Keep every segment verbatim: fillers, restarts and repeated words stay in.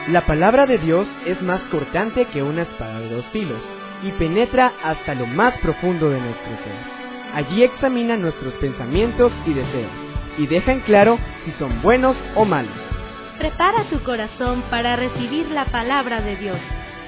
La palabra de Dios es más cortante que una espada de dos filos y penetra hasta lo más profundo de nuestro ser. Allí examina nuestros pensamientos y deseos y deja en claro si son buenos o malos. Prepara tu corazón para recibir la palabra de Dios.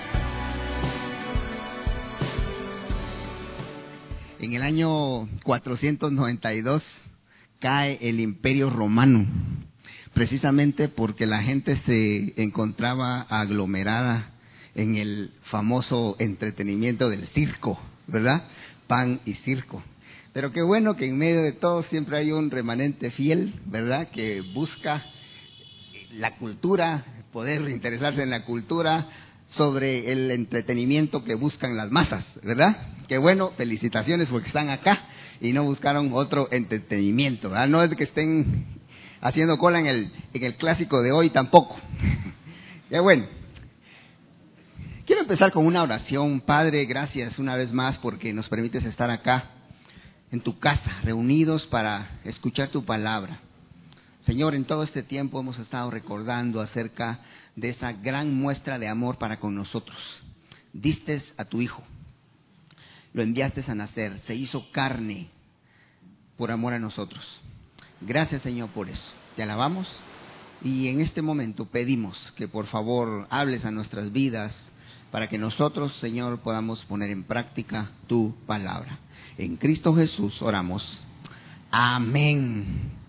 En el año cuatrocientos noventa y dos cae el Imperio Romano, precisamente porque la gente se encontraba aglomerada en el famoso entretenimiento del circo, ¿verdad? Pan y circo. Pero qué bueno que en medio de todo siempre hay un remanente fiel, ¿verdad? Que busca la cultura, poder interesarse en la cultura sobre el entretenimiento que buscan las masas, ¿verdad? Qué bueno, felicitaciones porque están acá y no buscaron otro entretenimiento, ¿verdad? No es que estén haciendo cola en el, en el clásico de hoy tampoco. Qué bueno. Quiero empezar con una oración. Padre, gracias una vez más porque nos permites estar acá en tu casa, reunidos para escuchar tu palabra. Señor, en todo este tiempo hemos estado recordando acerca de esa gran muestra de amor para con nosotros. Diste a tu Hijo, lo enviaste a nacer, se hizo carne por amor a nosotros. Gracias, Señor, por eso. Te alabamos y en este momento pedimos que por favor hables a nuestras vidas para que nosotros, Señor, podamos poner en práctica tu palabra. En Cristo Jesús oramos. Amén.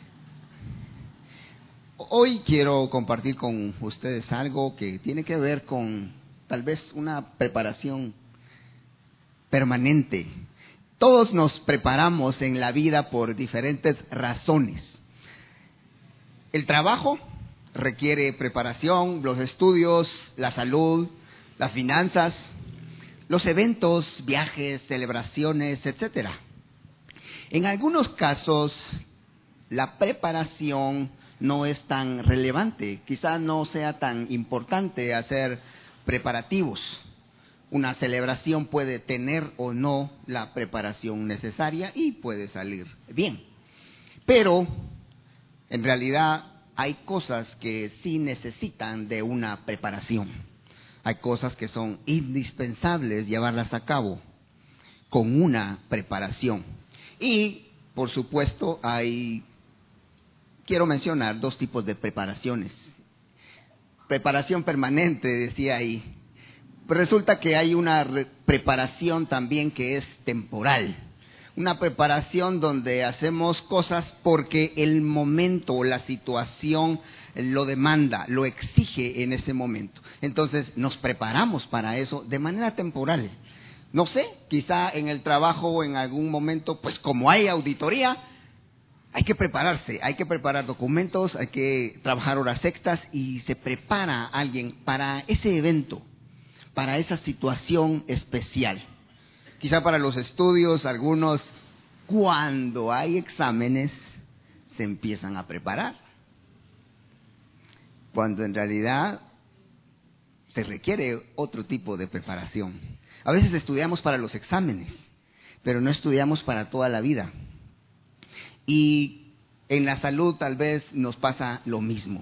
Hoy quiero compartir con ustedes algo que tiene que ver con tal vez una preparación permanente. Todos nos preparamos en la vida por diferentes razones. El trabajo requiere preparación, los estudios, la salud, las finanzas, los eventos, viajes, celebraciones, etcétera. En algunos casos, la preparación no es tan relevante, quizás no sea tan importante hacer preparativos. Una celebración puede tener o no la preparación necesaria y puede salir bien. Pero, en realidad, hay cosas que sí necesitan de una preparación. Hay cosas que son indispensables llevarlas a cabo con una preparación. Y, por supuesto, hay, quiero mencionar dos tipos de preparaciones. Preparación permanente, decía ahí. Resulta que hay una re- preparación también que es temporal. Una preparación donde hacemos cosas porque el momento o la situación lo demanda, lo exige en ese momento. Entonces nos preparamos para eso de manera temporal. No sé, quizá en el trabajo o en algún momento, pues como hay auditoría, hay que prepararse, hay que preparar documentos, hay que trabajar horas extras y se prepara alguien para ese evento, para esa situación especial. Quizá para los estudios, algunos, cuando hay exámenes, se empiezan a preparar. Cuando en realidad se requiere otro tipo de preparación. A veces estudiamos para los exámenes, pero no estudiamos para toda la vida. Y en la salud tal vez nos pasa lo mismo.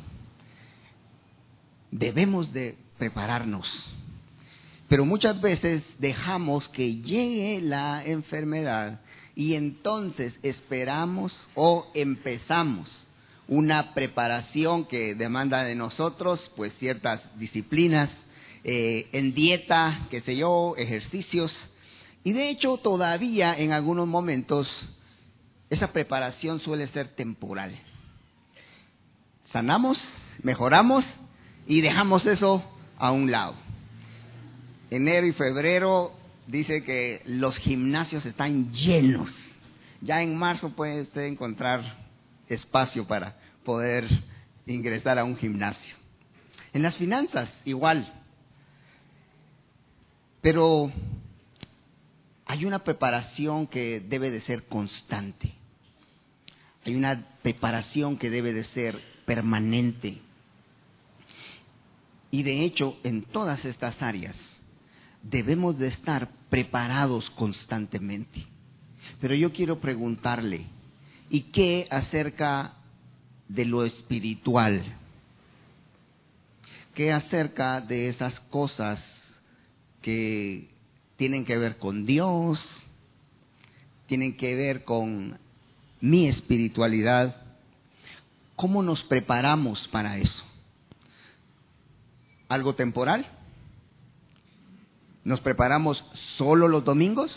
Debemos de prepararnos. Pero muchas veces dejamos que llegue la enfermedad y entonces esperamos o empezamos una preparación que demanda de nosotros pues ciertas disciplinas, eh, en dieta, qué sé yo, ejercicios. Y de hecho todavía en algunos momentos esa preparación suele ser temporal. Sanamos, mejoramos y dejamos eso a un lado. Enero y febrero dice que los gimnasios están llenos. Ya en marzo puede usted encontrar espacio para poder ingresar a un gimnasio. En las finanzas igual. Pero hay una preparación que debe de ser constante. Hay una preparación que debe de ser permanente. Y de hecho, en todas estas áreas debemos de estar preparados constantemente. Pero yo quiero preguntarle, ¿y qué acerca de lo espiritual? ¿qué acerca de esas cosas que tienen que ver con Dios, tienen que ver con mi espiritualidad? ¿Cómo nos preparamos para eso? ¿Algo temporal? ¿Nos preparamos solo los domingos?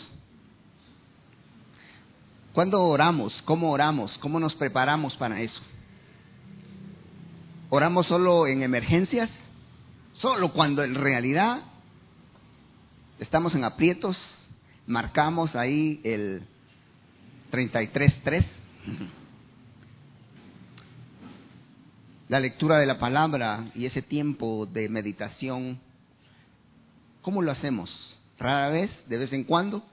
¿Cuándo oramos? ¿Cómo oramos? ¿Cómo nos preparamos para eso? ¿Oramos solo en emergencias? Solo cuando en realidad estamos en aprietos, marcamos ahí el treinta y tres tres. La lectura de la palabra y ese tiempo de meditación, ¿cómo lo hacemos? Rara vez, de vez en cuando.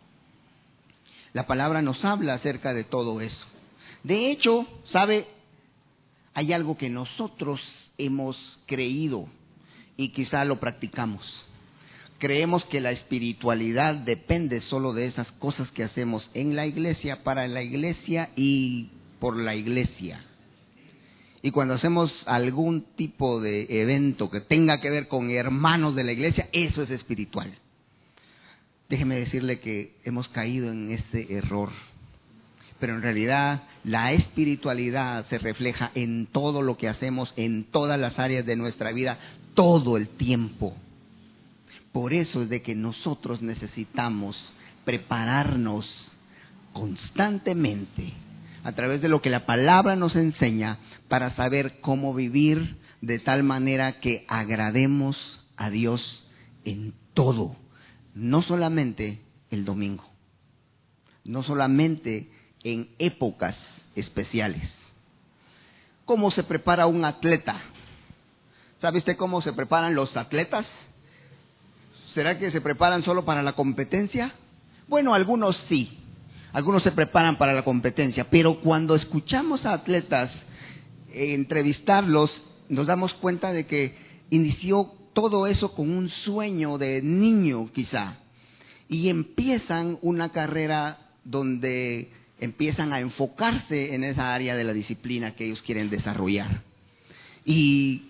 La palabra nos habla acerca de todo eso. De hecho, ¿sabe? Hay algo que nosotros hemos creído y quizá lo practicamos. Creemos que la espiritualidad depende solo de esas cosas que hacemos en la iglesia, para la iglesia y por la iglesia. Y cuando hacemos algún tipo de evento que tenga que ver con hermanos de la iglesia, eso es espiritual. Déjeme decirle que hemos caído en ese error. Pero en realidad la espiritualidad se refleja en todo lo que hacemos, en todas las áreas de nuestra vida, todo el tiempo. Por eso es de que nosotros necesitamos prepararnos constantemente a través de lo que la palabra nos enseña para saber cómo vivir de tal manera que agrademos a Dios en todo, no solamente el domingo, no solamente en épocas especiales. ¿Cómo se prepara un atleta? ¿Sabe usted cómo se preparan los atletas? ¿Será que se preparan solo para la competencia? Bueno, algunos sí. Algunos se preparan para la competencia, pero cuando escuchamos a atletas eh, entrevistarlos, nos damos cuenta de que inició todo eso con un sueño de niño quizá, y empiezan una carrera donde empiezan a enfocarse en esa área de la disciplina que ellos quieren desarrollar. Y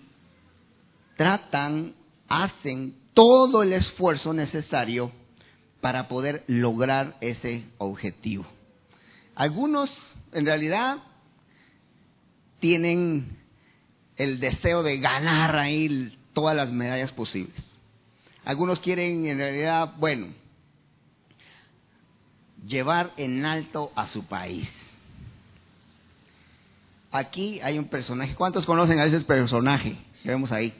tratan, hacen todo el esfuerzo necesario para poder lograr ese objetivo. Algunos, en realidad, tienen el deseo de ganar ahí todas las medallas posibles. Algunos quieren, en realidad, bueno, llevar en alto a su país. Aquí hay un personaje. ¿Cuántos conocen a ese personaje que vemos ahí?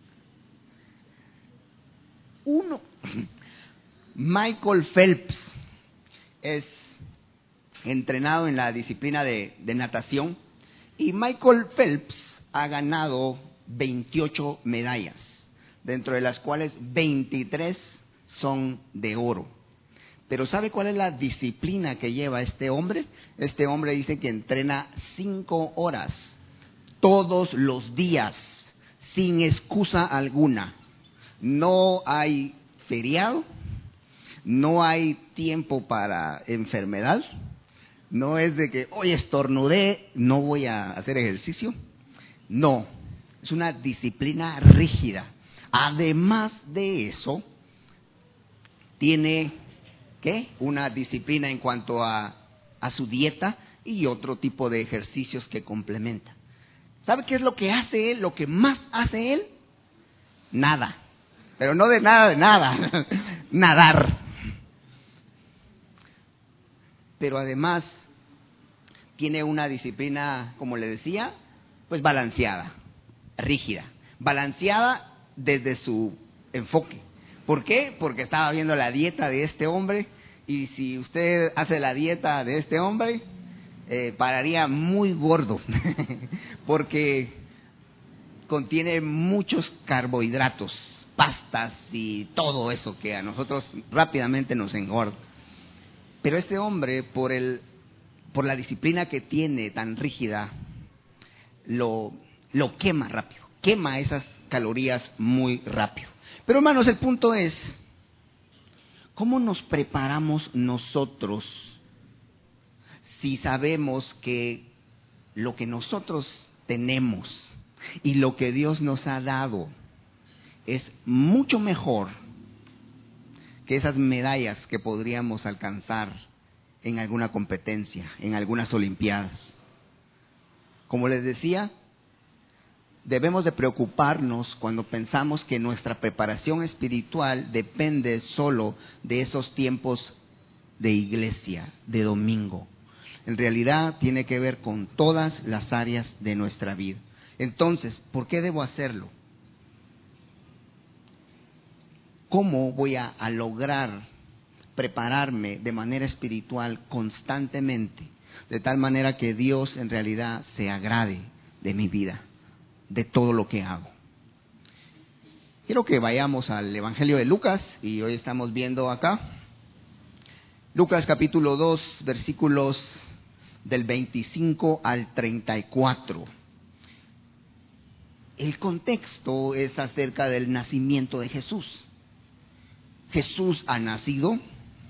Uno. Michael Phelps es entrenado en la disciplina de, de natación, y Michael Phelps ha ganado veintiocho medallas, dentro de las cuales veintitrés son de oro. Pero ¿sabe cuál es la disciplina que lleva este hombre? Este hombre dice que entrena cinco horas todos los días, sin excusa alguna. No hay feriado, no hay tiempo para enfermedad, no es de que hoy estornudé, no voy a hacer ejercicio. No, es una disciplina rígida. Además de eso, tiene ¿qué? Una disciplina en cuanto a, a su dieta y otro tipo de ejercicios que complementa. ¿Sabe qué es lo que hace él? Lo que más hace él, nada. Pero no de nada, de nada, nadar. Pero además tiene una disciplina, como le decía, pues balanceada, rígida, balanceada desde su enfoque. ¿Por qué? Porque estaba viendo la dieta de este hombre, y si usted hace la dieta de este hombre, eh, pararía muy gordo, porque contiene muchos carbohidratos, pastas y todo eso que a nosotros rápidamente nos engorda. Pero este hombre, por el, por la disciplina que tiene tan rígida, lo, lo quema rápido, quema esas calorías muy rápido. Pero hermanos, el punto es, ¿cómo nos preparamos nosotros si sabemos que lo que nosotros tenemos y lo que Dios nos ha dado es mucho mejor que esas medallas que podríamos alcanzar en alguna competencia, en algunas olimpiadas. Como les decía, debemos de preocuparnos cuando pensamos que nuestra preparación espiritual depende solo de esos tiempos de iglesia, de domingo. En realidad tiene que ver con todas las áreas de nuestra vida. Entonces, ¿por qué debo hacerlo? ¿Cómo voy a, a lograr prepararme de manera espiritual constantemente, de tal manera que Dios en realidad se agrade de mi vida, de todo lo que hago? Quiero que vayamos al Evangelio de Lucas, y hoy estamos viendo acá Lucas capítulo dos, versículos del veinticinco al treinta y cuatro. El contexto es acerca del nacimiento de Jesús. Jesús ha nacido.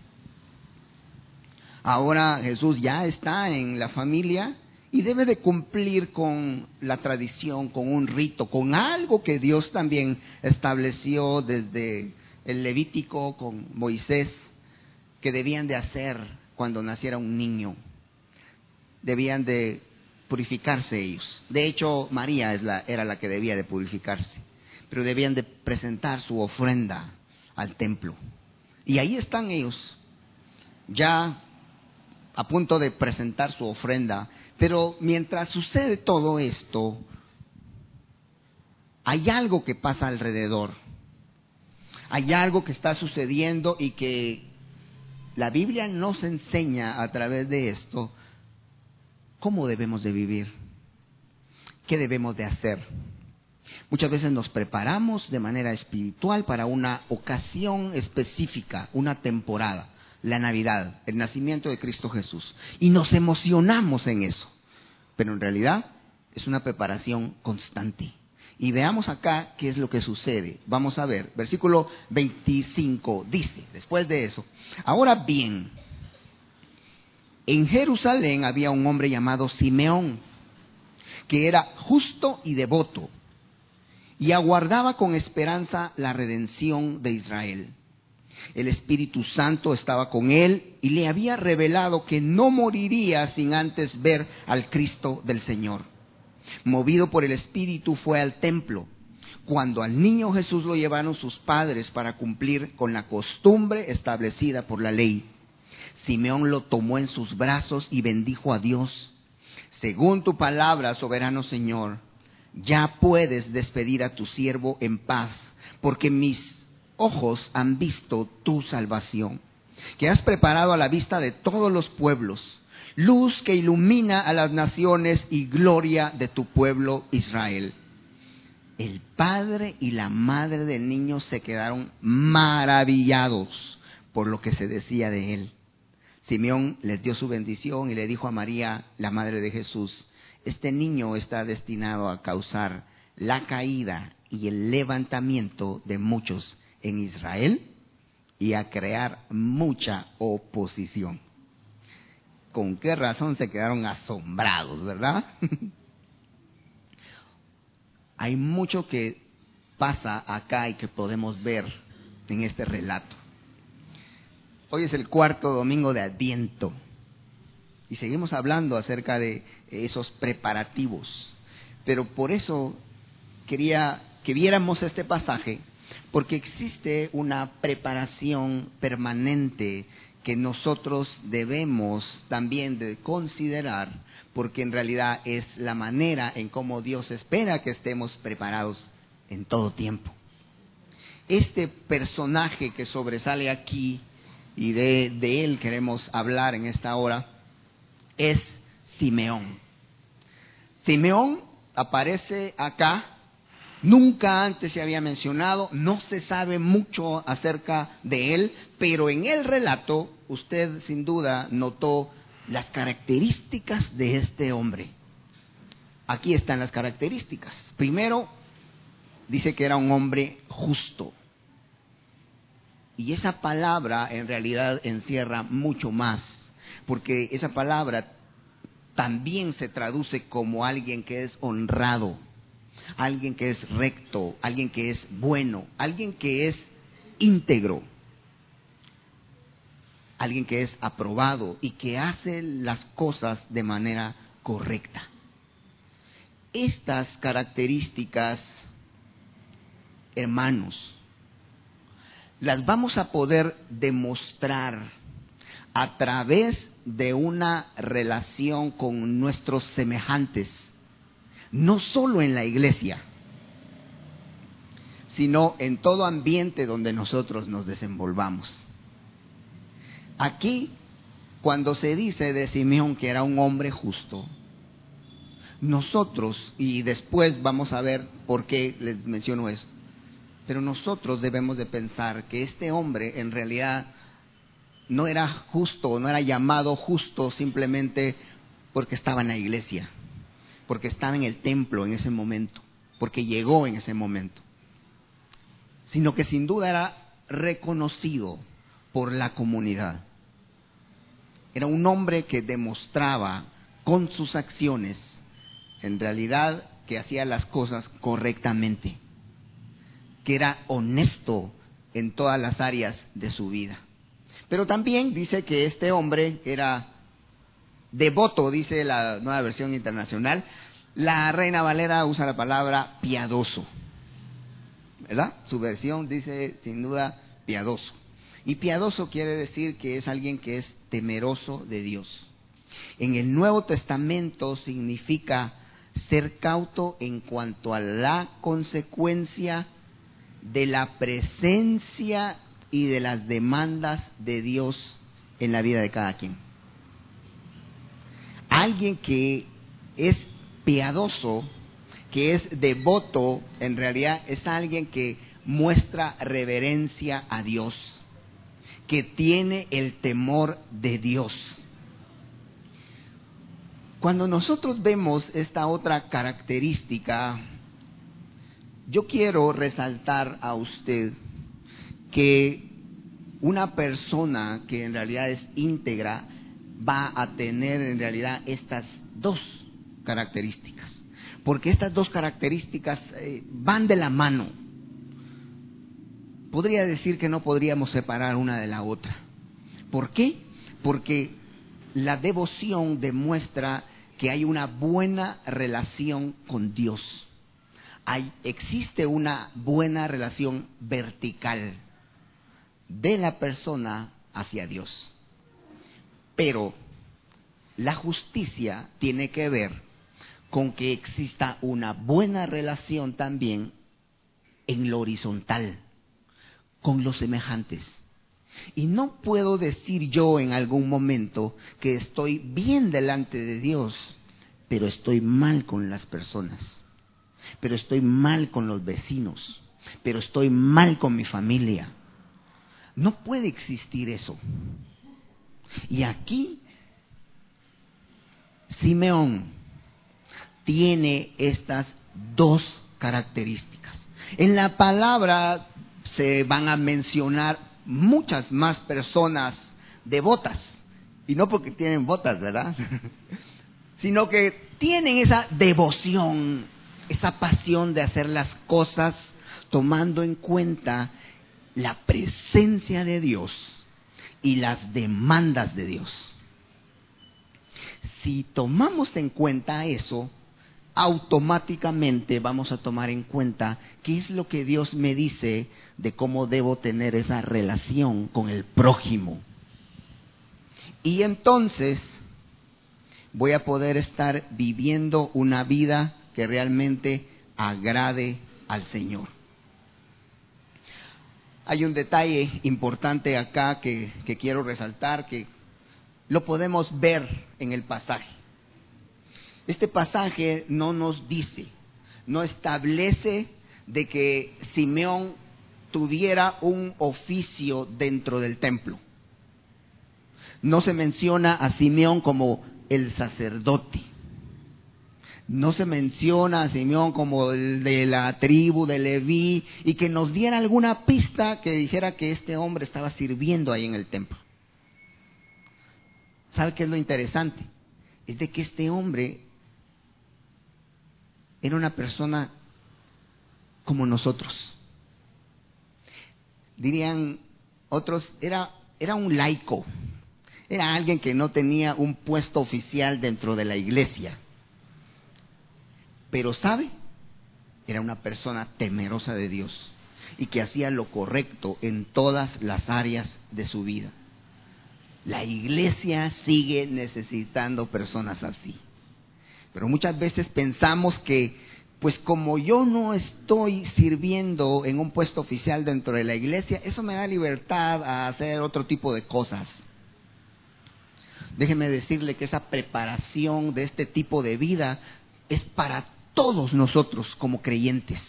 Ahora Jesús ya está en la familia y debe de cumplir con la tradición, con un rito, con algo que Dios también estableció desde el Levítico con Moisés, que debían de hacer cuando naciera un niño. Debían de purificarse ellos. De hecho, María es la, era la que debía de purificarse, pero debían de presentar su ofrenda al templo. Y ahí están ellos, ya a punto de presentar su ofrenda. Pero mientras sucede todo esto, hay algo que pasa alrededor. Hay algo que está sucediendo y que la Biblia nos enseña a través de esto cómo debemos de vivir, qué debemos de hacer. Muchas veces nos preparamos de manera espiritual para una ocasión específica, una temporada, la Navidad, el nacimiento de Cristo Jesús, y nos emocionamos en eso, pero en realidad es una preparación constante. Y veamos acá qué es lo que sucede. Vamos a ver, versículo veinticinco dice, después de eso: ahora bien, en Jerusalén había un hombre llamado Simeón, que era justo y devoto, y aguardaba con esperanza la redención de Israel. El Espíritu Santo estaba con él y le había revelado que no moriría sin antes ver al Cristo del Señor. Movido por el Espíritu fue al templo. Cuando al niño Jesús lo llevaron sus padres para cumplir con la costumbre establecida por la ley, Simeón lo tomó en sus brazos y bendijo a Dios. Según tu palabra, soberano Señor, ya puedes despedir a tu siervo en paz, porque mis ojos han visto tu salvación, que has preparado a la vista de todos los pueblos, luz que ilumina a las naciones y gloria de tu pueblo Israel. El padre y la madre del niño se quedaron maravillados por lo que se decía de él. Simeón les dio su bendición y le dijo a María, la madre de Jesús: este niño está destinado a causar la caída y el levantamiento de muchos en Israel y a crear mucha oposición. ¿Con qué razón se quedaron asombrados, verdad? Hay mucho que pasa acá y que podemos ver en este relato. Hoy es el cuarto domingo de Adviento y seguimos hablando acerca de esos preparativos. Pero por eso quería que viéramos este pasaje, porque existe una preparación permanente que nosotros debemos también de considerar, porque en realidad es la manera en cómo Dios espera que estemos preparados en todo tiempo. Este personaje que sobresale aquí, y de, de él queremos hablar en esta hora, es Simeón. Simeón aparece acá, nunca antes se había mencionado, no se sabe mucho acerca de él, pero en el relato usted sin duda notó las características de este hombre. Aquí están las características. Primero, dice que era un hombre justo. Y esa palabra en realidad encierra mucho más, porque esa palabra también se traduce como alguien que es honrado, alguien que es recto, alguien que es bueno, alguien que es íntegro, alguien que es aprobado y que hace las cosas de manera correcta. Estas características, hermanos, las vamos a poder demostrar a través de una relación con nuestros semejantes, no solo en la iglesia, sino en todo ambiente donde nosotros nos desenvolvamos. Aquí, cuando se dice de Simeón que era un hombre justo, nosotros, y después vamos a ver por qué les menciono eso, pero nosotros debemos de pensar que este hombre en realidad no era justo, no era llamado justo simplemente porque estaba en la iglesia, porque estaba en el templo en ese momento, porque llegó en ese momento, sino que sin duda era reconocido por la comunidad. Era un hombre que demostraba con sus acciones, en realidad, que hacía las cosas correctamente, que era honesto en todas las áreas de su vida. Pero también dice que este hombre era devoto, dice la Nueva Versión Internacional. La Reina Valera usa la palabra piadoso, ¿verdad? Su versión dice sin duda piadoso. Y piadoso quiere decir que es alguien que es temeroso de Dios. En el Nuevo Testamento significa ser cauto en cuanto a la consecuencia de la presencia y de las demandas de Dios en la vida de cada quien. Alguien que es piadoso, que es devoto, en realidad es alguien que muestra reverencia a Dios, que tiene el temor de Dios. Cuando nosotros vemos esta otra característica, yo quiero resaltar a usted que una persona que en realidad es íntegra va a tener en realidad estas dos características, porque estas dos características eh, van de la mano. Podría decir que no podríamos separar una de la otra. ¿Por qué? Porque la devoción demuestra que hay una buena relación con Dios. Hay, existe una buena relación vertical de la persona hacia Dios. Pero la justicia tiene que ver con que exista una buena relación también en lo horizontal, con los semejantes. Y no puedo decir yo en algún momento que estoy bien delante de Dios, pero estoy mal con las personas, pero estoy mal con los vecinos, pero estoy mal con mi familia. No puede existir eso. Y aquí Simeón tiene estas dos características. En la palabra se van a mencionar muchas más personas devotas, y no porque tienen botas, ¿verdad? Sino que tienen esa devoción, esa pasión de hacer las cosas tomando en cuenta la presencia de Dios y las demandas de Dios. Si tomamos en cuenta eso, automáticamente vamos a tomar en cuenta qué es lo que Dios me dice de cómo debo tener esa relación con el prójimo. Y entonces voy a poder estar viviendo una vida que realmente agrade al Señor. Hay un detalle importante acá que, que quiero resaltar, que lo podemos ver en el pasaje. Este pasaje no nos dice, no establece de que Simeón tuviera un oficio dentro del templo. No se menciona a Simeón como el sacerdote. No se menciona a Simeón como el de la tribu de Leví, y que nos diera alguna pista que dijera que este hombre estaba sirviendo ahí en el templo. ¿Sabe qué es lo interesante? Es de que este hombre era una persona como nosotros. Dirían otros, era, era un laico, era alguien que no tenía un puesto oficial dentro de la iglesia. Pero ¿sabe? Era una persona temerosa de Dios y que hacía lo correcto en todas las áreas de su vida. La iglesia sigue necesitando personas así. Pero muchas veces pensamos que, pues como yo no estoy sirviendo en un puesto oficial dentro de la iglesia, eso me da libertad a hacer otro tipo de cosas. Déjeme decirle que esa preparación de este tipo de vida es para todos nosotros como creyentes.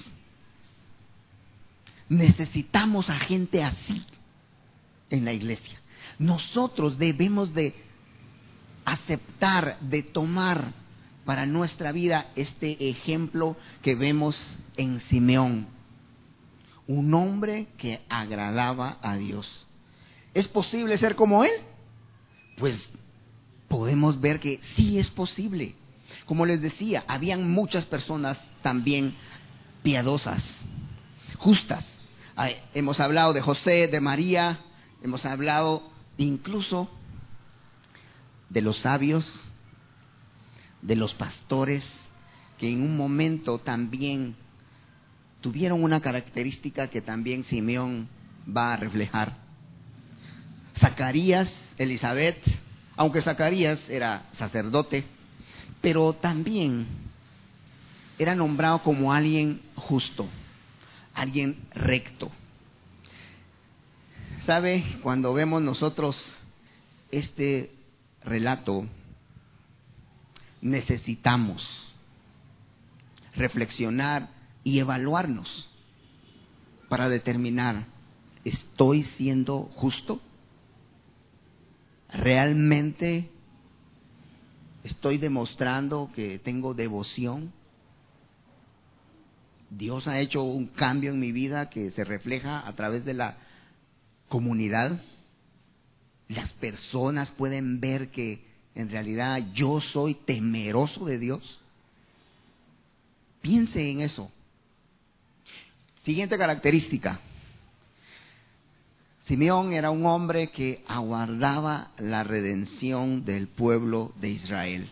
Necesitamos a gente así en la iglesia. Nosotros debemos de aceptar, de tomar para nuestra vida este ejemplo que vemos en Simeón. Un hombre que agradaba a Dios. ¿Es posible ser como él? Pues podemos ver que sí es posible. Como les decía, habían muchas personas también piadosas, justas. Hemos hablado de José, de María, hemos hablado incluso de los sabios, de los pastores, que en un momento también tuvieron una característica que también Simeón va a reflejar. Zacarías, Elizabeth, aunque Zacarías era sacerdote, pero también era nombrado como alguien justo, alguien recto. ¿Sabe? Cuando vemos nosotros este relato, necesitamos reflexionar y evaluarnos para determinar, ¿estoy siendo justo? ¿Realmente estoy demostrando que tengo devoción? ¿Dios ha hecho un cambio en mi vida que se refleja a través de la comunidad? ¿Las personas pueden ver que en realidad yo soy temeroso de Dios? Piense en eso. Siguiente característica. Simeón era un hombre que aguardaba la redención del pueblo de Israel.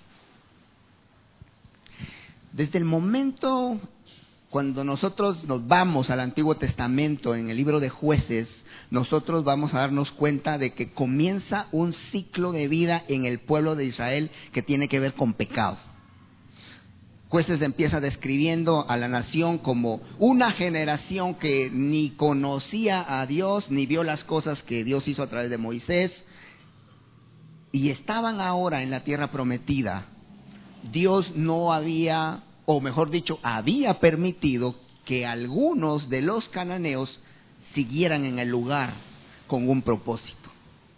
Desde el momento cuando nosotros nos vamos al Antiguo Testamento, en el libro de Jueces, nosotros vamos a darnos cuenta de que comienza un ciclo de vida en el pueblo de Israel que tiene que ver con pecado. Jueces empieza describiendo a la nación como una generación que ni conocía a Dios, ni vio las cosas que Dios hizo a través de Moisés, y estaban ahora en la tierra prometida. Dios no había, o mejor dicho, había permitido que algunos de los cananeos siguieran en el lugar con un propósito.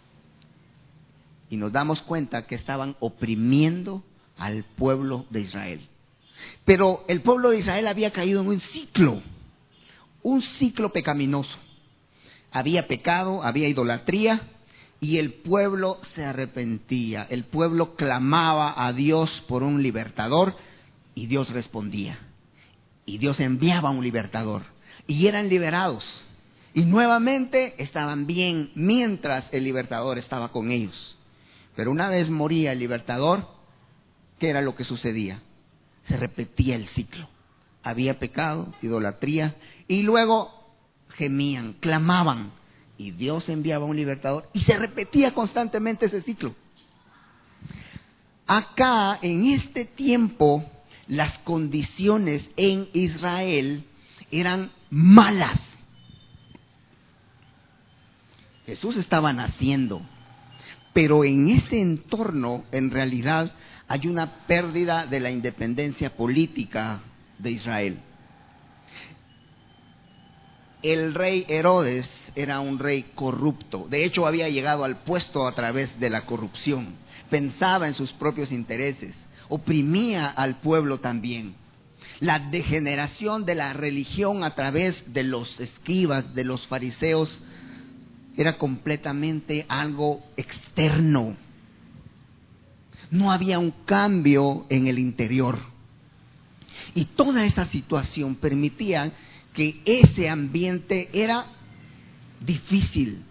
Y nos damos cuenta que estaban oprimiendo al pueblo de Israel. Pero el pueblo de Israel había caído en un ciclo, un ciclo pecaminoso. Había pecado, había idolatría, y el pueblo se arrepentía. El pueblo clamaba a Dios por un libertador, y Dios respondía. Y Dios enviaba un libertador, y eran liberados. Y nuevamente estaban bien mientras el libertador estaba con ellos. Pero una vez moría el libertador, ¿qué era lo que sucedía? Se repetía el ciclo. Había pecado, idolatría, y luego gemían, clamaban, y Dios enviaba un libertador, y se repetía constantemente ese ciclo. Acá, en este tiempo, las condiciones en Israel eran malas. Jesús estaba naciendo, pero en ese entorno, en realidad, hay una pérdida de la independencia política de Israel. El rey Herodes era un rey corrupto. De hecho, había llegado al puesto a través de la corrupción. Pensaba en sus propios intereses. Oprimía al pueblo también. La degeneración de la religión a través de los escribas, de los fariseos, era completamente algo externo. No había un cambio en el interior. Y toda esta situación permitía que ese ambiente era difícil,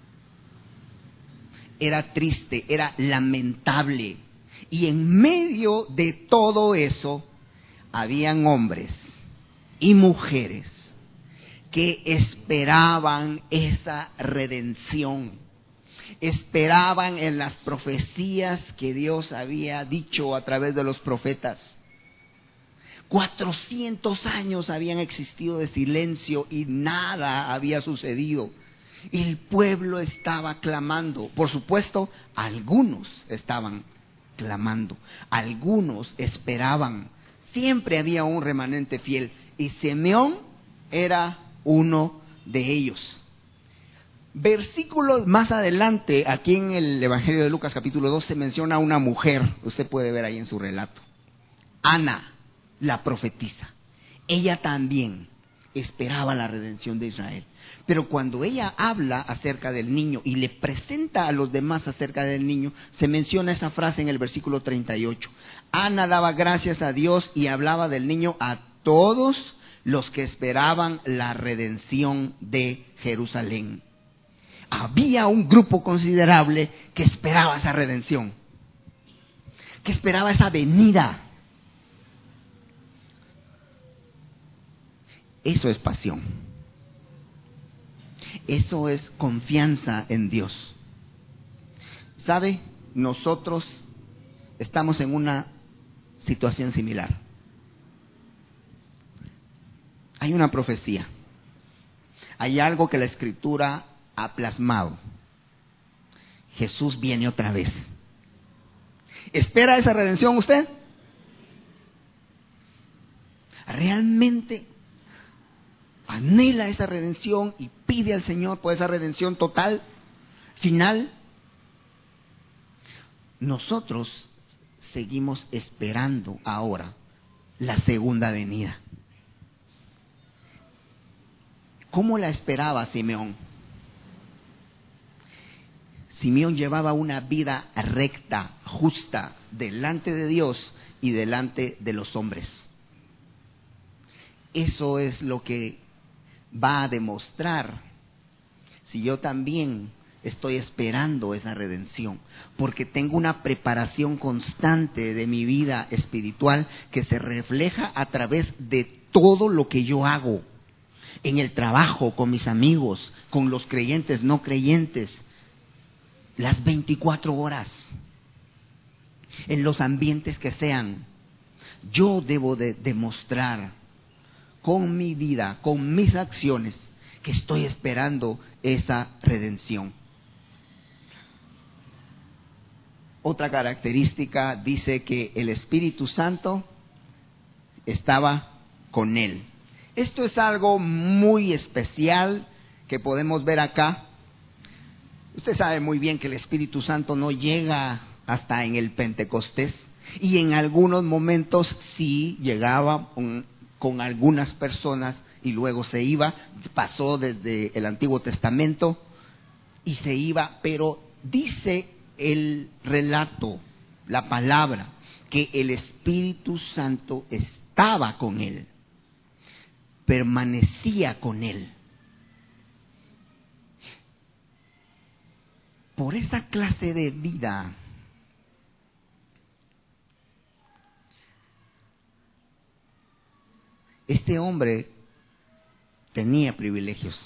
era triste, era lamentable. Y en medio de todo eso, habían hombres y mujeres que esperaban esa redención, esperaban en las profecías que Dios había dicho a través de los profetas. Cuatrocientos años habían existido de silencio y nada había sucedido. El pueblo estaba clamando. Por supuesto, algunos estaban clamando, algunos esperaban. Siempre había un remanente fiel y Simeón era uno de ellos. Versículos más adelante, aquí en el Evangelio de Lucas capítulo dos, se menciona a una mujer, usted puede ver ahí en su relato, Ana, la profetisa. Ella también esperaba la redención de Israel. Pero cuando ella habla acerca del niño y le presenta a los demás acerca del niño, se menciona esa frase en el versículo treinta y ocho. Ana daba gracias a Dios y hablaba del niño a todos los que esperaban la redención de Jerusalén. Había un grupo considerable que esperaba esa redención, que esperaba esa venida. Eso es pasión. Eso es confianza en Dios. ¿Sabe? Nosotros estamos en una situación similar. Hay una profecía. Hay algo que la Escritura ha plasmado. Jesús viene otra vez. ¿Espera esa redención usted? ¿Realmente anhela esa redención y pide al Señor por esa redención total, final? Nosotros seguimos esperando ahora la segunda venida. ¿Cómo la esperaba Simeón? Simeón llevaba una vida recta, justa, delante de Dios y delante de los hombres. Eso es lo que va a demostrar si yo también estoy esperando esa redención, porque tengo una preparación constante de mi vida espiritual que se refleja a través de todo lo que yo hago, en el trabajo, con mis amigos, con los creyentes, no creyentes, las veinticuatro horas, en los ambientes que sean. Yo debo de demostrar con mi vida, con mis acciones, que estoy esperando esa redención. Otra característica dice que el Espíritu Santo estaba con él. Esto es algo muy especial que podemos ver acá. Usted sabe muy bien que el Espíritu Santo no llega hasta en el Pentecostés, y en algunos momentos sí llegaba con, con algunas personas y luego se iba. Pasó desde el Antiguo Testamento y se iba, pero dice el relato, la palabra, que el Espíritu Santo estaba con él, permanecía con él. Por esa clase de vida, este hombre tenía privilegios.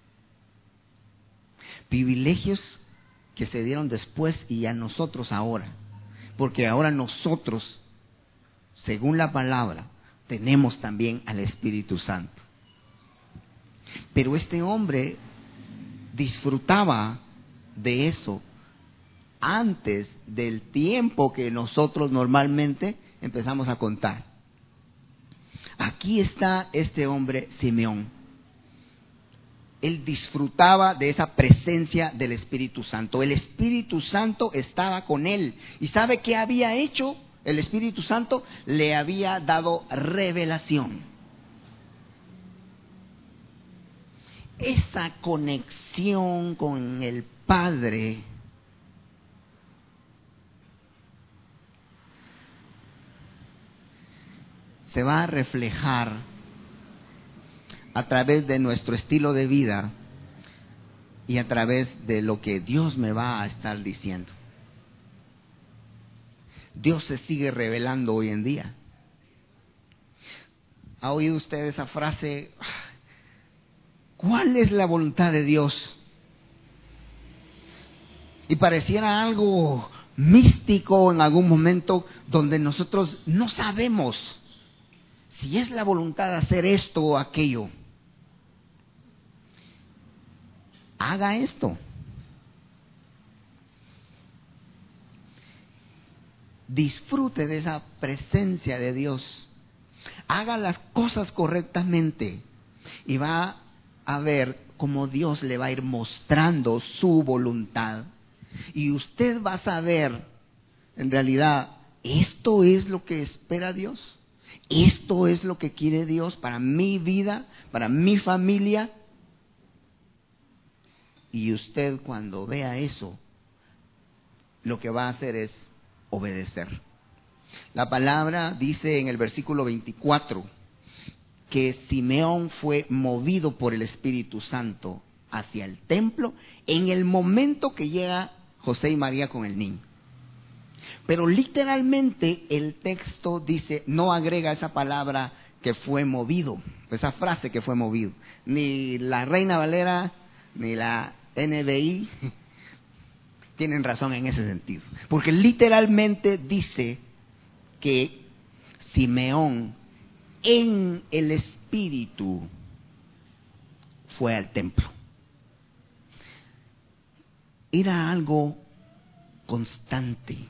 Privilegios que se dieron después y a nosotros ahora. Porque ahora nosotros, según la palabra, tenemos también al Espíritu Santo. Pero este hombre disfrutaba de eso antes del tiempo que nosotros normalmente empezamos a contar. Aquí está este hombre Simeón. Él disfrutaba de esa presencia del Espíritu Santo. El Espíritu Santo estaba con él. ¿Y sabe qué había hecho el Espíritu Santo? Le había dado revelación. Esa conexión con el Padre se va a reflejar a través de nuestro estilo de vida y a través de lo que Dios me va a estar diciendo. Dios se sigue revelando hoy en día. ¿Ha oído usted esa frase? ¿Cuál es la voluntad de Dios? Y pareciera algo místico en algún momento donde nosotros no sabemos si es la voluntad de hacer esto o aquello. Haga esto. Disfrute de esa presencia de Dios. Haga las cosas correctamente y va a ver cómo Dios le va a ir mostrando su voluntad. Y usted va a saber, en realidad, esto es lo que espera Dios. Esto es lo que quiere Dios para mi vida, para mi familia. Y usted, cuando vea eso, lo que va a hacer es obedecer. La palabra dice en el versículo veinticuatro que Simeón fue movido por el Espíritu Santo hacia el templo en el momento que llega José y María con el niño. Pero literalmente el texto dice, no agrega esa palabra que fue movido, esa frase que fue movido. Ni la Reina Valera ni la N B I tienen razón en ese sentido. Porque literalmente dice que Simeón en el Espíritu fue al templo. Era algo constante.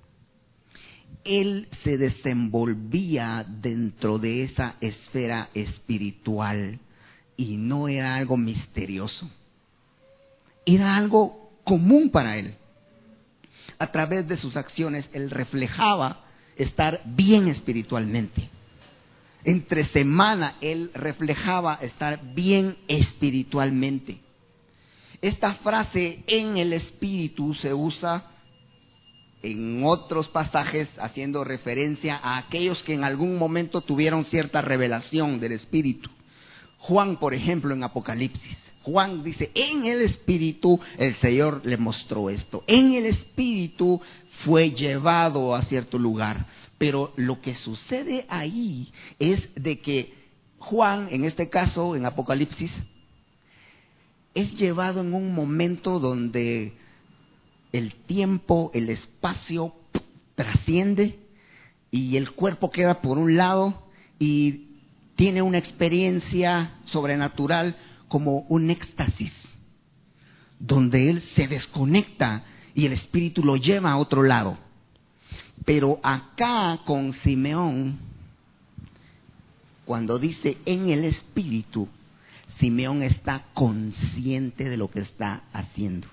Él se desenvolvía dentro de esa esfera espiritual y no era algo misterioso. Era algo común para él. A través de sus acciones, él reflejaba estar bien espiritualmente. Entre semana, él reflejaba estar bien espiritualmente. Esta frase, en el Espíritu, se usa en otros pasajes haciendo referencia a aquellos que en algún momento tuvieron cierta revelación del Espíritu. Juan, por ejemplo, en Apocalipsis. Juan dice, en el Espíritu el Señor le mostró esto. En el Espíritu fue llevado a cierto lugar. Pero lo que sucede ahí es de que Juan, en este caso, en Apocalipsis, es llevado en un momento donde el tiempo, el espacio trasciende y el cuerpo queda por un lado y tiene una experiencia sobrenatural como un éxtasis, donde él se desconecta y el Espíritu lo lleva a otro lado. Pero acá con Simeón, cuando dice en el Espíritu, Simeón está consciente de lo que está haciendo.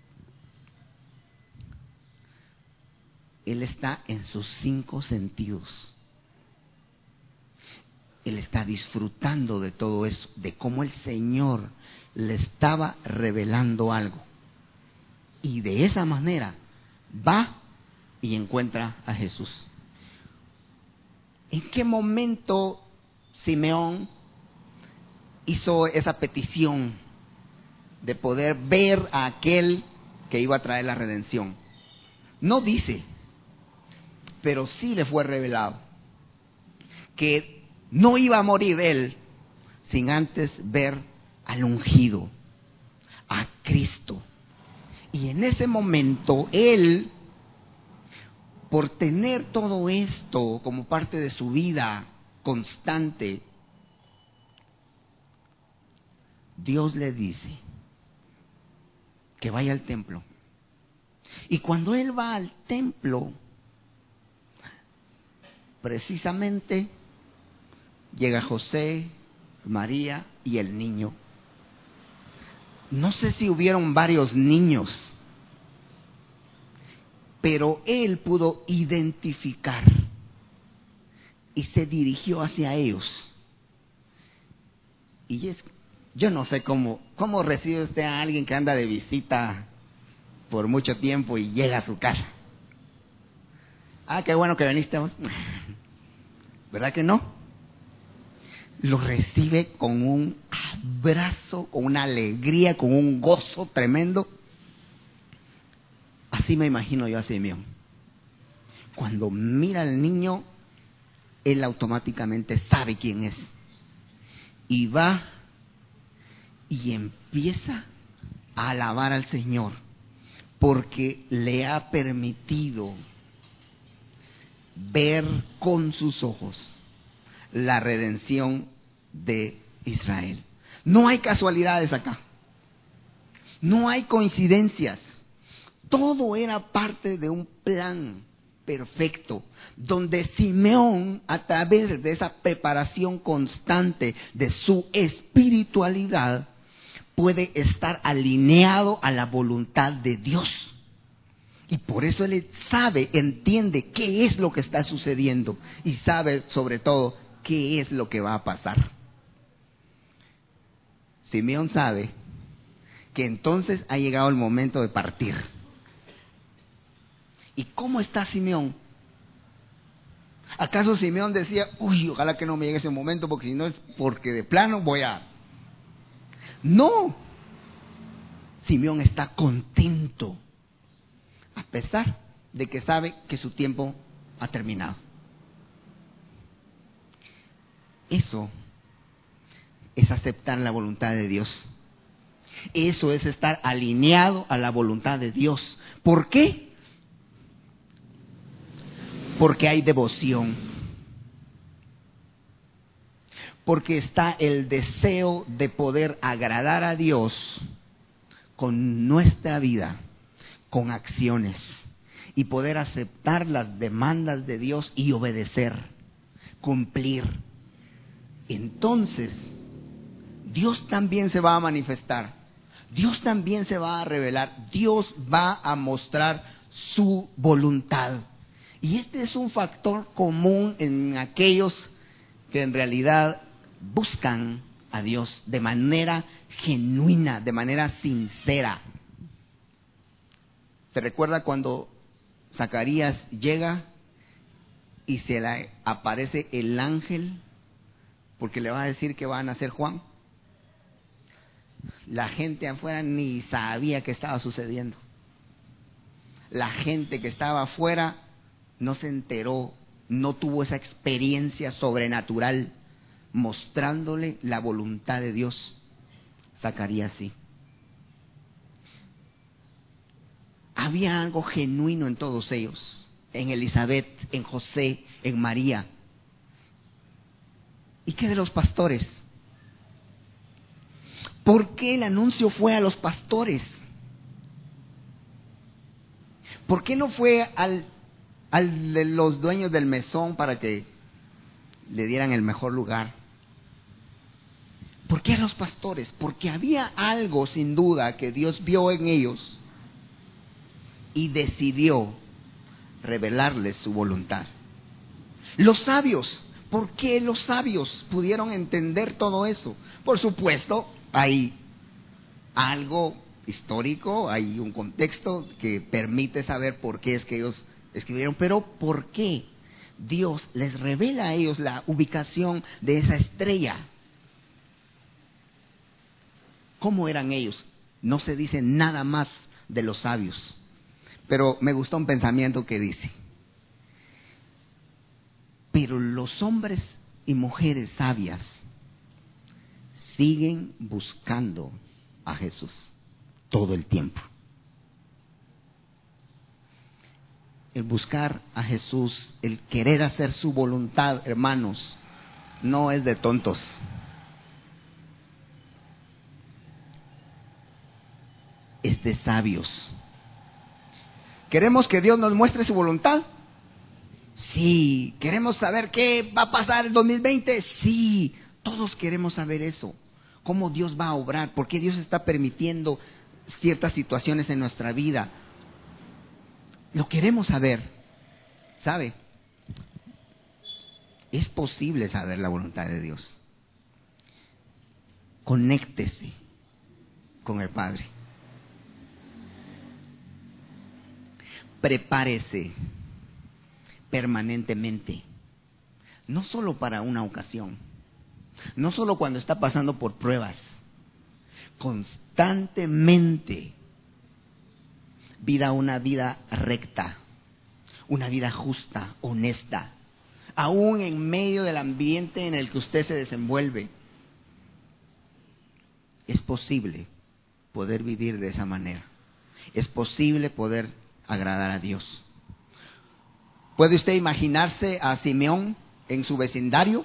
Él está en sus cinco sentidos. Él está disfrutando de todo eso, de cómo el Señor le estaba revelando algo. Y de esa manera va y encuentra a Jesús. ¿En qué momento Simeón hizo esa petición de poder ver a aquel que iba a traer la redención? No dice, pero sí le fue revelado que no iba a morir él sin antes ver al ungido, a Cristo. Y en ese momento él, por tener todo esto como parte de su vida constante, Dios le dice que vaya al templo. Y cuando él va al templo, precisamente llega José, María y el niño. No sé si hubieron varios niños, pero él pudo identificar y se dirigió hacia ellos. Y es, yo no sé cómo, cómo recibe usted a alguien que anda de visita por mucho tiempo y llega a su casa. Ah, qué bueno que viniste. ¿Verdad que no? lo recibe con un abrazo, con una alegría, con un gozo tremendo. Así me imagino yo a Simeón. Cuando mira al niño, él automáticamente sabe quién es. Y va y empieza a alabar al Señor, porque le ha permitido ver con sus ojos la redención de Israel. No hay casualidades acá. No hay coincidencias. Todo era parte de un plan perfecto, donde Simeón, a través de esa preparación constante de su espiritualidad, puede estar alineado a la voluntad de Dios. Y por eso él sabe, entiende qué es lo que está sucediendo y sabe sobre todo qué es lo que va a pasar. Simeón sabe que entonces ha llegado el momento de partir. ¿Y cómo está Simeón? ¿Acaso Simeón decía, uy, ojalá que no me llegue ese momento, porque si no es porque de plano voy a... No, Simeón está contento, a pesar de que sabe que su tiempo ha terminado. Eso es aceptar la voluntad de Dios. Eso es estar alineado a la voluntad de Dios. ¿Por qué? Porque hay devoción. Porque está el deseo de poder agradar a Dios con nuestra vida, con acciones, y poder aceptar las demandas de Dios y obedecer, cumplir. Entonces, Dios también se va a manifestar, Dios también se va a revelar, Dios va a mostrar su voluntad. Y este es un factor común en aquellos que en realidad buscan a Dios de manera genuina, de manera sincera. ¿Se recuerda cuando Zacarías llega y se le aparece el ángel porque le va a decir que va a nacer Juan? La gente afuera ni sabía qué estaba sucediendo. La gente que estaba afuera no se enteró, no tuvo esa experiencia sobrenatural mostrándole la voluntad de Dios. Zacarías sí. Había algo genuino en todos ellos, en Elizabeth, en José, en María. ¿Y qué de los pastores? ¿Por qué el anuncio fue a los pastores? ¿Por qué no fue al, al de los dueños del mesón para que le dieran el mejor lugar? ¿Por qué a los pastores? Porque había algo sin duda que Dios vio en ellos y decidió revelarles su voluntad. Los sabios, ¿por qué los sabios pudieron entender todo eso? Por supuesto, hay algo histórico, hay un contexto que permite saber por qué es que ellos escribieron, pero ¿por qué Dios les revela a ellos la ubicación de esa estrella? ¿Cómo eran ellos? No se dice nada más de los sabios, pero me gustó un pensamiento que dice: pero los hombres y mujeres sabias siguen buscando a Jesús todo el tiempo. El buscar a Jesús, el querer hacer su voluntad, hermanos, no es de tontos. Es de sabios. ¿Queremos que Dios nos muestre su voluntad? Sí. ¿Queremos saber qué va a pasar en dos mil veinte? Sí. Todos queremos saber eso. ¿Cómo Dios va a obrar? ¿Por qué Dios está permitiendo ciertas situaciones en nuestra vida? Lo queremos saber. ¿Sabe? Es posible saber la voluntad de Dios. Conéctese con el Padre. Prepárese permanentemente, no solo para una ocasión, No solo cuando está pasando por pruebas, constantemente vida una vida recta, una vida justa, honesta, aún en medio del ambiente en el que usted se desenvuelve. Es posible poder vivir de esa manera. Es posible poder agradar a Dios. ¿Puede usted imaginarse a Simeón en su vecindario?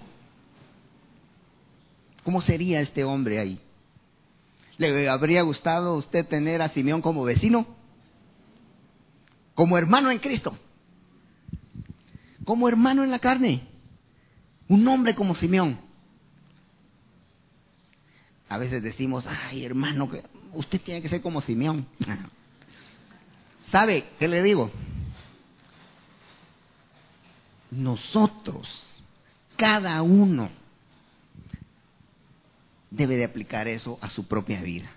¿Cómo sería este hombre ahí? ¿Le habría gustado a usted tener a Simeón como vecino? Como hermano en Cristo. Como hermano en la carne. Un hombre como Simeón. A veces decimos, ay hermano, usted tiene que ser como Simeón. ¿Sabe qué le digo? Nosotros, cada uno, debe de aplicar eso a su propia vida.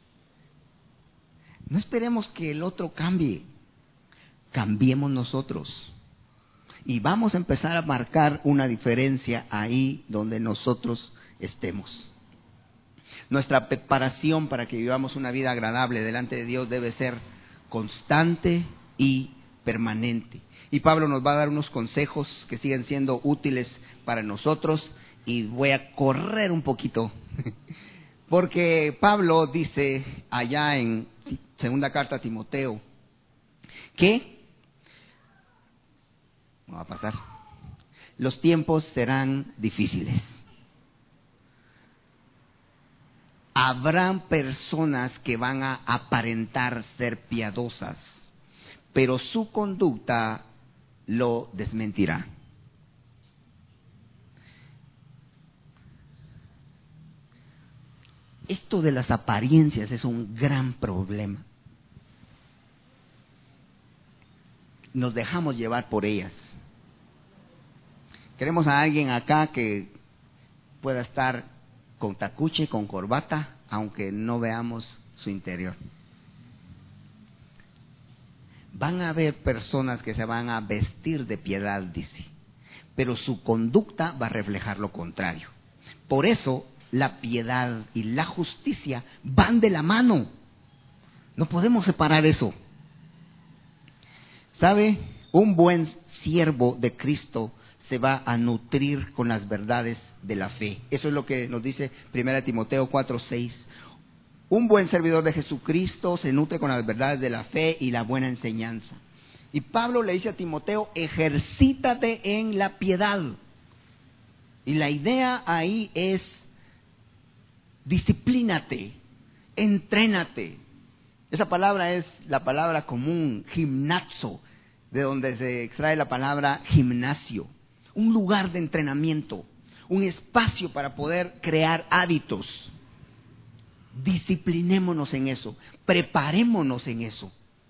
No esperemos que el otro cambie. Cambiemos nosotros. Y vamos a empezar a marcar una diferencia ahí donde nosotros estemos. Nuestra preparación para que vivamos una vida agradable delante de Dios debe ser constante y permanente. Y Pablo nos va a dar unos consejos que siguen siendo útiles para nosotros, y voy a correr un poquito. Porque Pablo dice allá en segunda carta a Timoteo que va a pasar. Los tiempos serán difíciles. Habrán personas que van a aparentar ser piadosas, pero su conducta lo desmentirá. Esto de las apariencias es un gran problema. Nos dejamos llevar por ellas. Queremos a alguien acá que pueda estar con tacuche, con corbata, aunque no veamos su interior. Van a haber personas que se van a vestir de piedad, dice, pero su conducta va a reflejar lo contrario. Por eso la piedad y la justicia van de la mano. No podemos separar eso. ¿Sabe? Un buen siervo de Cristo se va a nutrir con las verdades de la fe. Eso es lo que nos dice primera Timoteo cuatro seis. Un buen servidor de Jesucristo se nutre con las verdades de la fe y la buena enseñanza. Y Pablo le dice a Timoteo, ejercítate en la piedad. Y la idea ahí es, disciplínate, entrénate. Esa palabra es la palabra común, gimnazo, de donde se extrae la palabra gimnasio. Un lugar de entrenamiento, un espacio para poder crear hábitos. Disciplinémonos en eso, preparémonos en eso.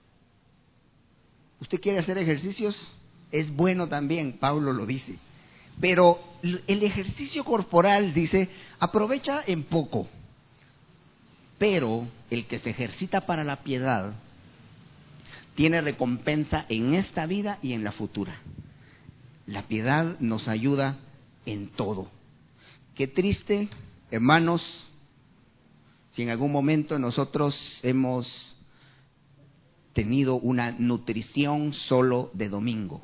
¿Usted quiere hacer ejercicios? Es bueno también, Pablo lo dice. Pero el ejercicio corporal, dice, aprovecha en poco. Pero el que se ejercita para la piedad tiene recompensa en esta vida y en la futura. La piedad nos ayuda en todo. Qué triste, hermanos, si en algún momento nosotros hemos tenido una nutrición solo de domingo.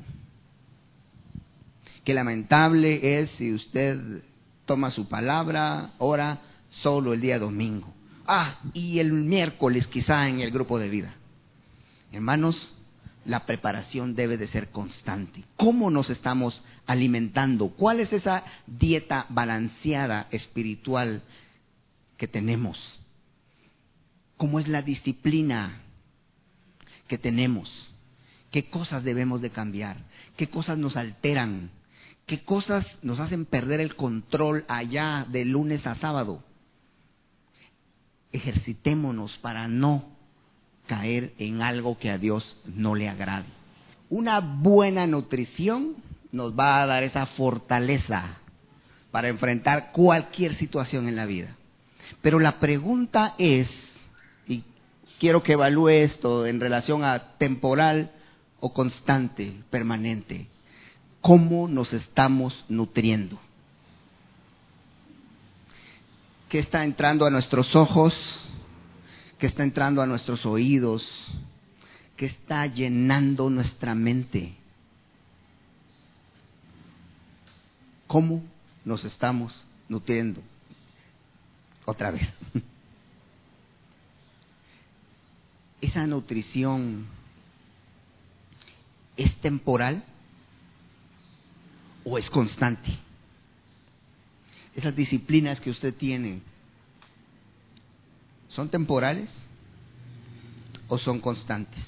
Qué lamentable es si usted toma su palabra, ora solo el día domingo. Ah, y el miércoles quizá en el grupo de vida. Hermanos, la preparación debe de ser constante. ¿Cómo nos estamos alimentando? ¿Cuál es esa dieta balanceada espiritual que tenemos? ¿Cómo es la disciplina que tenemos? ¿Qué cosas debemos de cambiar? ¿Qué cosas nos alteran? ¿Qué cosas nos hacen perder el control allá de lunes a sábado? Ejercitémonos para no caer en algo que a Dios no le agrade. Una buena nutrición nos va a dar esa fortaleza para enfrentar cualquier situación en la vida. Pero la pregunta es, y quiero que evalúe esto en relación a temporal o constante, permanente, ¿cómo nos estamos nutriendo? ¿Qué está entrando a nuestros ojos? ¿Qué está entrando a nuestros oídos? ¿Qué está llenando nuestra mente? ¿Cómo nos estamos nutriendo? Otra vez. ¿Esa nutrición es temporal o es constante? Esas disciplinas que usted tiene, ¿son temporales o son constantes?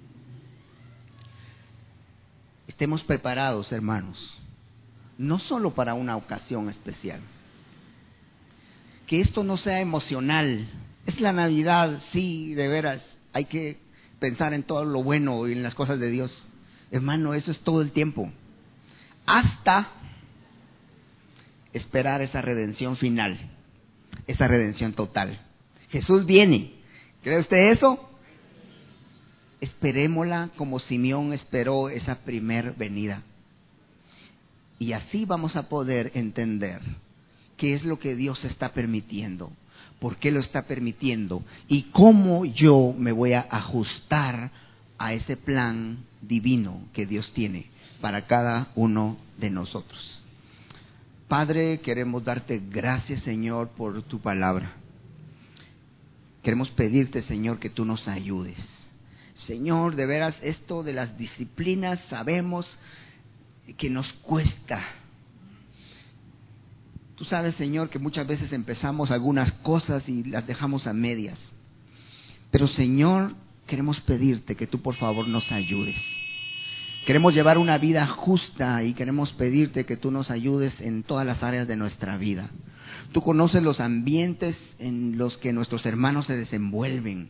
Estemos preparados, hermanos, no solo para una ocasión especial. Que esto no sea emocional. Es la Navidad, sí, de veras, hay que pensar en todo lo bueno y en las cosas de Dios. Hermano, eso es todo el tiempo. Hasta esperar esa redención final, esa redención total. Jesús viene. ¿Cree usted eso? Esperémosla como Simeón esperó esa primer venida. Y así vamos a poder entender qué es lo que Dios está permitiendo, por qué lo está permitiendo y cómo yo me voy a ajustar a ese plan divino que Dios tiene para cada uno de nosotros. Padre, queremos darte gracias, Señor, por tu palabra. Queremos pedirte, Señor, que tú nos ayudes. Señor, de veras, esto de las disciplinas sabemos que nos cuesta. Tú sabes, Señor, que muchas veces empezamos algunas cosas y las dejamos a medias. Pero, Señor, queremos pedirte que tú, por favor, nos ayudes. Queremos llevar una vida justa y queremos pedirte que tú nos ayudes en todas las áreas de nuestra vida. Tú conoces los ambientes en los que nuestros hermanos se desenvuelven.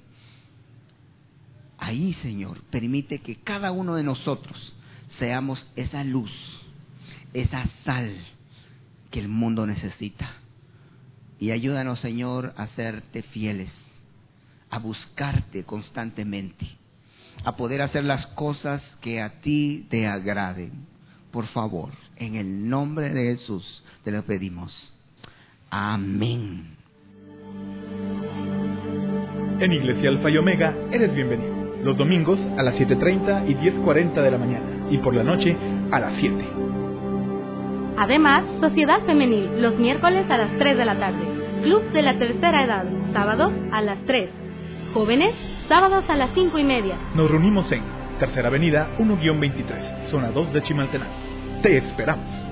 Ahí, Señor, permite que cada uno de nosotros seamos esa luz, esa sal que el mundo necesita. Y ayúdanos, Señor, a serte fieles, a buscarte constantemente, a poder hacer las cosas que a ti te agraden. Por favor, en el nombre de Jesús te lo pedimos. Amén. En Iglesia Alfa y Omega eres bienvenido. Los domingos a las siete treinta y diez cuarenta de la mañana y por la noche a las siete. Además, Sociedad Femenil, los miércoles a las tres de la tarde. Club de la Tercera Edad, sábados a las tres. Jóvenes, sábados a las cinco y media. Nos reunimos en Tercera Avenida uno guión veintitrés, zona dos de Chimaltenango. Te esperamos.